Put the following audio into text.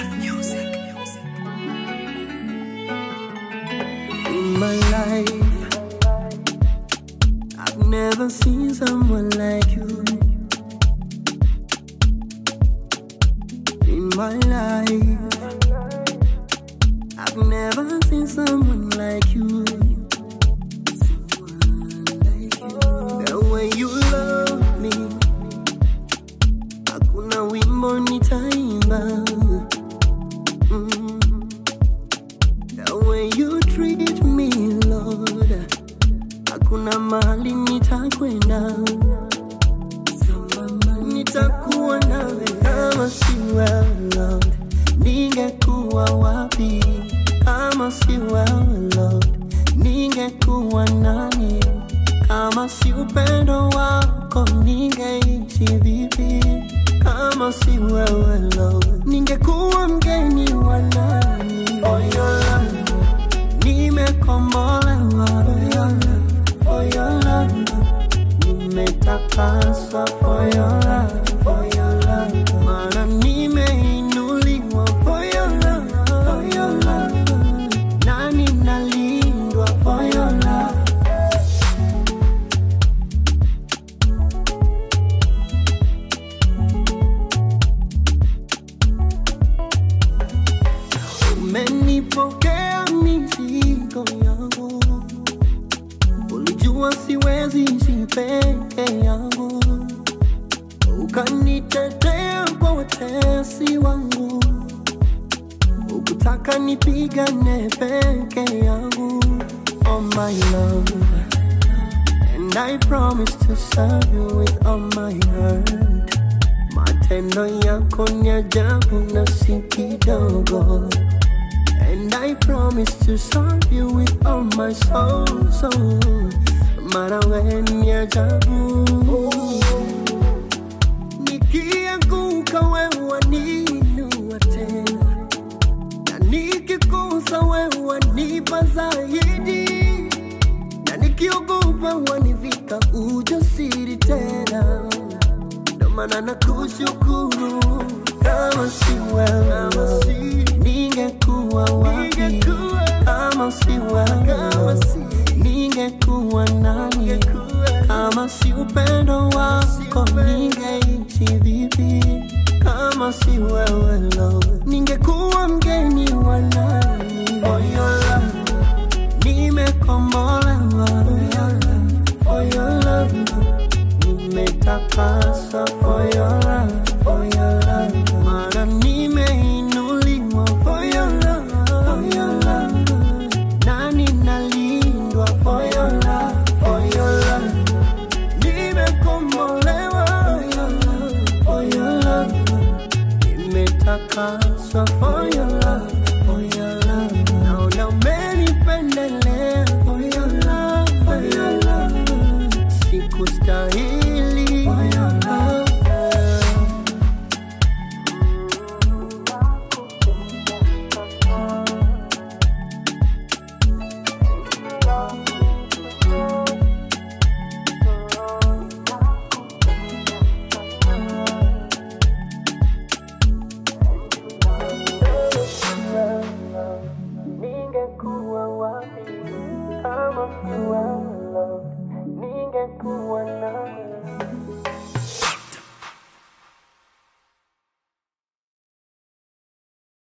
In my life, I've never seen someone like you. In my life, I've never seen someone like you. The way you love me, hakuna wimbo nitaimba. The way you treat me, Lord, hakuna mahali nitakwenda. Nitakuwa nawe kama si wewe, Lord, ningekuwa wapi? Kama si wewe, Lord, ningekuwa nani? Kama si upendo wako, ningeishi vipi? Kama si wewe, Lord, ningekuwa mgeni wa nani? For your love, nimekombolewa. For your love, nimetakaswa. For your love, for your love, maana nimeinuliwa. For your love, for your love, na ninalindwa. For your love. Umenipokea mizigo yangu, ulijua siwezi ishi peke yangu, ukanitetea kwa watesi wangu, ukutaka nipigane peke yangu. Oh my love, and I promise to serve you with all my heart. Matendo yako ni ajabu na si kidogo, and I promise to serve you with all my soul, maana wewe ni ajabu. Nikianguka wewe waniinua tena, na nikikosa wewe wanipa zaidi, na nikiogopa wanivika ujasiri tena. Ndo maana nakushukuru. Kama si wewe, ningekuwa wapi? Kama si wewe, ningekuwa nani? Kama si upendo wako, ningeishi vipi? Kama si wewe, Lord, ningekuwa mgeni wa nani? For your love, nimekombolewa. For your love, nimetakaswa. For your love, for your love, maana nimeinuliwa. For your love, for your love, na ninalindwa. For your love, for your love, nimekombolewa. For your love, nimetakaswa. For your love.